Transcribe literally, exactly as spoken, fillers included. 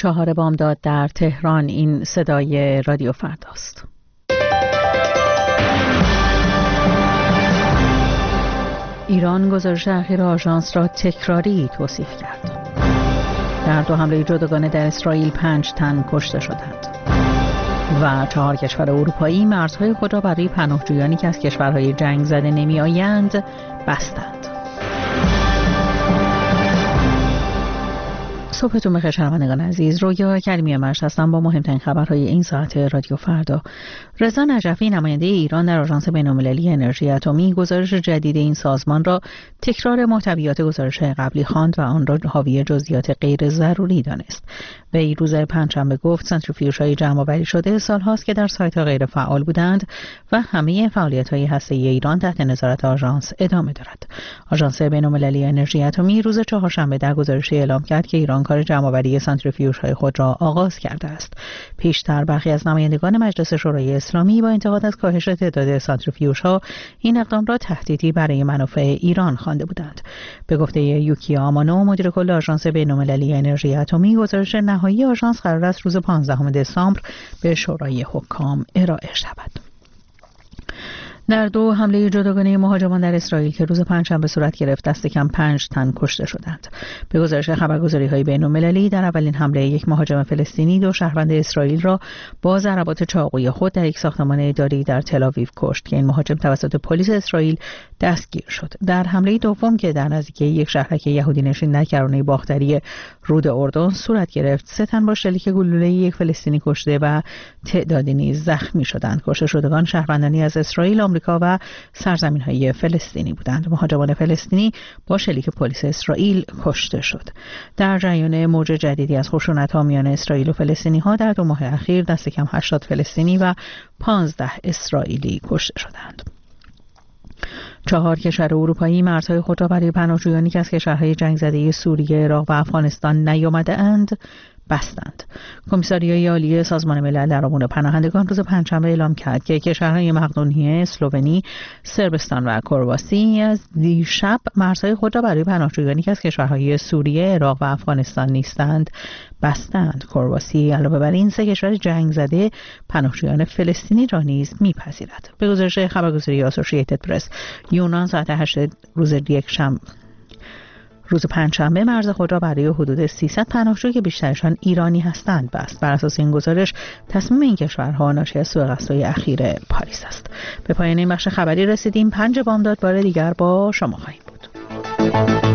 چهار بامداد در تهران. این صدای رادیو فرداست. ایران گزارش اخیر آژانس را تکراری توصیف کرد. در دو حمله جداگانه در اسرائیل پنج تن کشته شدند و چهار کشور اروپایی مرزهای خود را برای پناهجویانی که از کشورهای جنگ زده نمی آیند بستند. صبحتون بخیر شنوندگان عزیز. رویا کریمی مرش هستم با مهمترین خبرهای این ساعت رادیو فردا. رضا نجفی نماینده ایران در آژانس بین‌المللی انرژی اتمی گزارش جدید این سازمان را تکرار محتویات گزارش قبلی خواند و آن را حاوی جزئیات غیر ضروری دانست. وی روز پنجشنبه گفت سانتریفیوژهای جمع‌آوری شده سال‌هاست که در سایت‌ها غیر فعال بودند و همه فعالیت‌های هسته‌ای ایران تحت نظارت آژانس ادامه دارد. آژانس بین‌المللی انرژی اتمی روز چهارشنبه در گزارشی اعلام کرد که ایران کار جمع‌آوری سانتریفیوژهای خود را آغاز کرده است. پیشتر برخی از نمایندگان مجلس شورای اسلامی با انتقاد از کاهش تعداد سانتریفیوژها این اقدام را تهدیدی برای منافع ایران خوانده بودند. به گفته یوکی آمانو مدیر کل آژانس بین‌المللی انرژی اتمی، گزارش نهایی آژانس قرار است روز پانزدهم دسامبر به شورای حکام ارائه شود. در دو حمله جداگانه مهاجمان در اسرائیل که روز پنجشنبه صورت گرفت دست کم پنج تن کشته شدند. به گزارش خبرگزاری‌های بین‌المللی در اولین حمله یک مهاجم فلسطینی دو شهروند اسرائیل را با ضربات چاقویی خود در یک ساختمان اداری در تل‌آویو کشت که این مهاجم توسط پلیس اسرائیل دستگیر شد. در حمله دوم که در نزدیکی یک شهرک یهودی نشین در کرانه باختری رود اردن صورت گرفت، سه تن با شلیک گلوله یک فلسطینی کشته و تعدادی نیز زخمی شدند. کشته شدگان شهروندانی از اسرائیل، آمریکا و سرزمین‌های فلسطینی بودند. مهاجمان فلسطینی با شلیک پلیس اسرائیل کشته شد. در جریان موج جدیدی از خشونت‌ها میان اسرائیل و فلسطینی‌ها در دو ماه اخیر دست کم هشتاد فلسطینی و پانزده اسرائیلی کشته شدند. چهار کشور اروپایی مرزهای خود را برای پناهجویانی که از کشورهای جنگ زده سوریه، عراق و افغانستان نیامده اند بستند. کمیساریای عالی سازمان ملل در امور پناهندگان روز پنجشنبه اعلام کرد که کشورهای مقدونیه، اسلوونی، صربستان و کرواسی از دیشب مرزهای خود را برای پناهجویانی که از کشورهای سوریه، عراق و افغانستان نیستند بستند. کرواسی علاوه بر این سه کشور جنگ زده پناهجویان فلسطینی را نیز میپذیرد. به گزارش خبرگزاری آسوشییتد پرس، یونان ساعت هشت روز یکشنبه روز پنجشنبه مرز خود را برای حدود سیصد پناهجو که بیشترشان ایرانی هستند بست. بر اساس این گزارش تصمیم این کشورها ناشی از سوء قصدهای اخیر پاریس است. به پایان این بخش خبری رسیدیم. پنج بامداد بار دیگر با شما خواهیم بود.